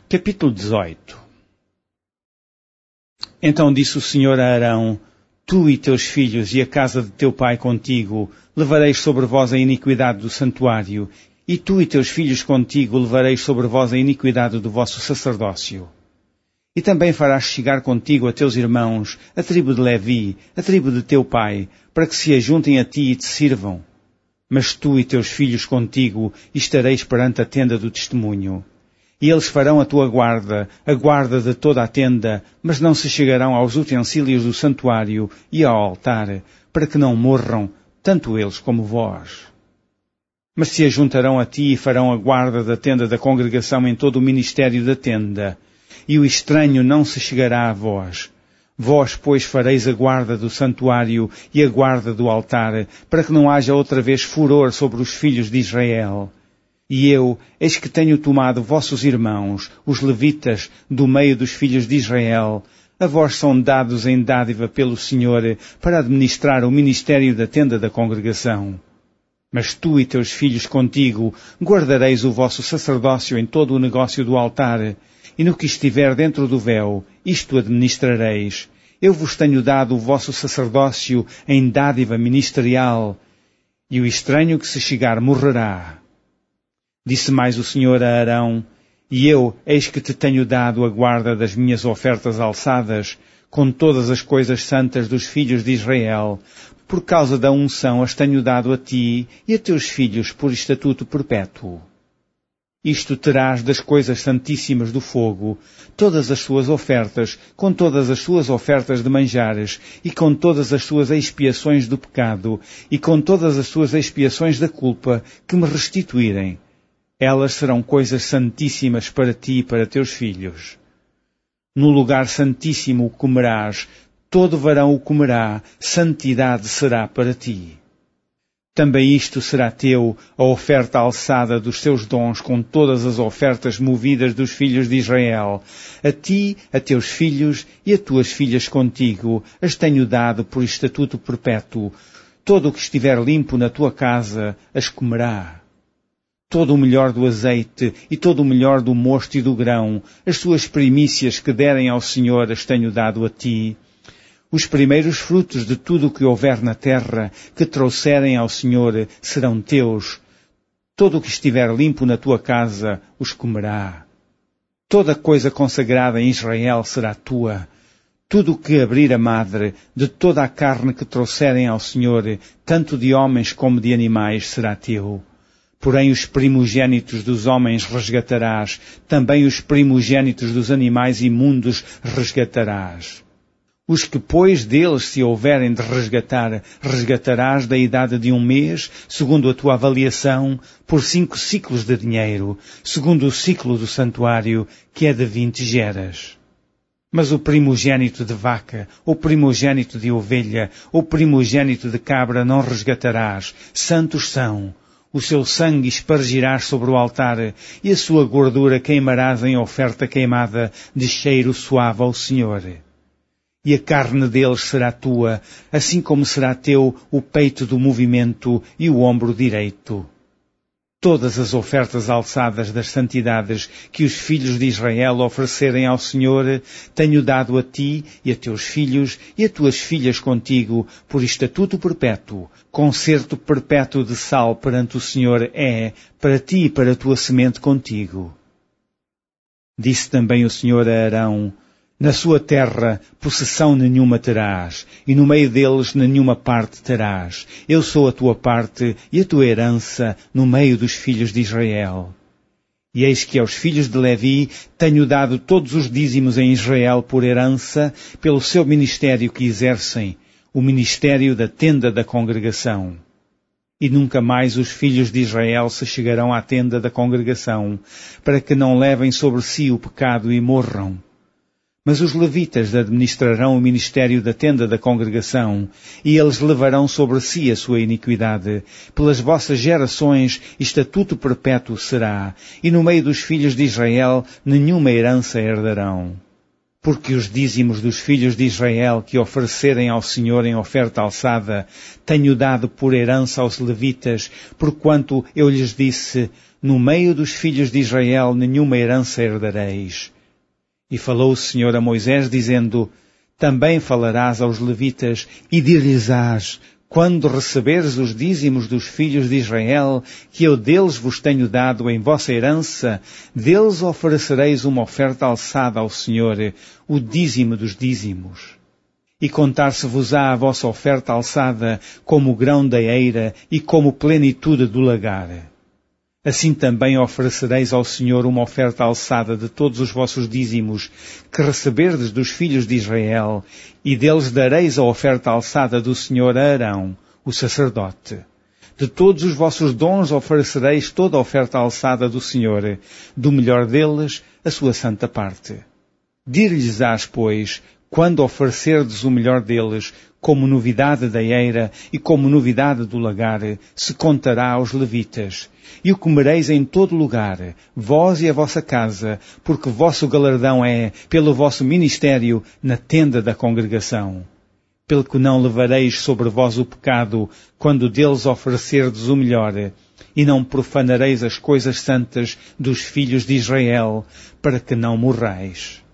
Capítulo 18. Então disse o Senhor a Arão: Tu e teus filhos e a casa de teu pai contigo levareis sobre vós a iniquidade do santuário, e tu e teus filhos contigo levareis sobre vós a iniquidade do vosso sacerdócio. E também farás chegar contigo a teus irmãos, a tribo de Levi, a tribo de teu pai, para que se ajuntem a ti e te sirvam. Mas tu e teus filhos contigo estareis perante a tenda do testemunho. E eles farão a tua guarda, a guarda de toda a tenda, mas não se chegarão aos utensílios do santuário e ao altar, para que não morram, tanto eles como vós. Mas se ajuntarão a ti e farão a guarda da tenda da congregação em todo o ministério da tenda, e o estranho não se chegará a vós. Vós, pois, fareis a guarda do santuário e a guarda do altar, para que não haja outra vez furor sobre os filhos de Israel. E eu, eis que tenho tomado vossos irmãos, os levitas, do meio dos filhos de Israel. A vós são dados em dádiva pelo Senhor, para administrar o ministério da tenda da congregação. Mas tu e teus filhos contigo guardareis o vosso sacerdócio em todo o negócio do altar, e no que estiver dentro do véu, isto administrareis. Eu vos tenho dado o vosso sacerdócio em dádiva ministerial, e o estranho que se chegar morrerá. Disse mais o Senhor a Arão: E eu, eis que te tenho dado a guarda das minhas ofertas alçadas, com todas as coisas santas dos filhos de Israel. Por causa da unção as tenho dado a ti e a teus filhos por estatuto perpétuo. Isto terás das coisas santíssimas do fogo, todas as suas ofertas, com todas as suas ofertas de manjares, e com todas as suas expiações do pecado, e com todas as suas expiações da culpa, que me restituírem. Elas serão coisas santíssimas para ti e para teus filhos. No lugar santíssimo o comerás, todo varão o comerá, santidade será para ti. Também isto será teu, a oferta alçada dos teus dons com todas as ofertas movidas dos filhos de Israel. A ti, a teus filhos e a tuas filhas contigo, as tenho dado por estatuto perpétuo. Todo o que estiver limpo na tua casa, as comerá. Todo o melhor do azeite e todo o melhor do mosto e do grão, as suas primícias que derem ao Senhor, as tenho dado a ti. Os primeiros frutos de tudo o que houver na terra, que trouxerem ao Senhor, serão teus. Todo o que estiver limpo na tua casa, os comerá. Toda coisa consagrada em Israel será tua. Tudo o que abrir a madre, de toda a carne que trouxerem ao Senhor, tanto de homens como de animais, será teu. Porém os primogênitos dos homens resgatarás, também os primogênitos dos animais imundos resgatarás. Os que, pois, deles se houverem de resgatar, resgatarás da idade de 1 mês, segundo a tua avaliação, por 5 ciclos de dinheiro, segundo o ciclo do santuário, que é de 20 geras. Mas o primogênito de vaca, o primogênito de ovelha, o primogênito de cabra não resgatarás, santos são. O seu sangue espargirás sobre o altar, e a sua gordura queimarás em oferta queimada de cheiro suave ao Senhor. E a carne deles será tua, assim como será teu o peito do movimento e o ombro direito. Todas as ofertas alçadas das santidades que os filhos de Israel oferecerem ao Senhor, tenho dado a ti e a teus filhos e a tuas filhas contigo, por estatuto perpétuo. Concerto perpétuo de sal perante o Senhor é, para ti e para a tua semente contigo. Disse também o Senhor a Arão: Na sua terra possessão nenhuma terás, e no meio deles nenhuma parte terás. Eu sou a tua parte e a tua herança no meio dos filhos de Israel. E eis que aos filhos de Levi tenho dado todos os dízimos em Israel por herança, pelo seu ministério que exercem, o ministério da tenda da congregação. E nunca mais os filhos de Israel se chegarão à tenda da congregação, para que não levem sobre si o pecado e morram. Mas os levitas administrarão o ministério da tenda da congregação, e eles levarão sobre si a sua iniquidade. Pelas vossas gerações, estatuto perpétuo será, e no meio dos filhos de Israel nenhuma herança herdarão. Porque os dízimos dos filhos de Israel que oferecerem ao Senhor em oferta alçada, tenho dado por herança aos levitas, porquanto eu lhes disse: no meio dos filhos de Israel nenhuma herança herdareis. E falou o Senhor a Moisés, dizendo, também falarás aos levitas e dir-lhes-ás, quando receberes os dízimos dos filhos de Israel, que eu deles vos tenho dado em vossa herança, deles oferecereis uma oferta alçada ao Senhor, o dízimo dos dízimos. E contar-se-vos-á a vossa oferta alçada como o grão da eira e como plenitude do lagar. Assim também oferecereis ao Senhor uma oferta alçada de todos os vossos dízimos que receberdes dos filhos de Israel, e deles dareis a oferta alçada do Senhor a Arão, o sacerdote. De todos os vossos dons oferecereis toda a oferta alçada do Senhor, do melhor deles, a sua santa parte. Dir-lhes-ás, pois, quando oferecerdes o melhor deles, como novidade da eira e como novidade do lagar, se contará aos levitas. E o comereis em todo lugar, vós e a vossa casa, porque vosso galardão é, pelo vosso ministério, na tenda da congregação. Pelo que não levareis sobre vós o pecado, quando deles oferecerdes o melhor, e não profanareis as coisas santas dos filhos de Israel, para que não morrais.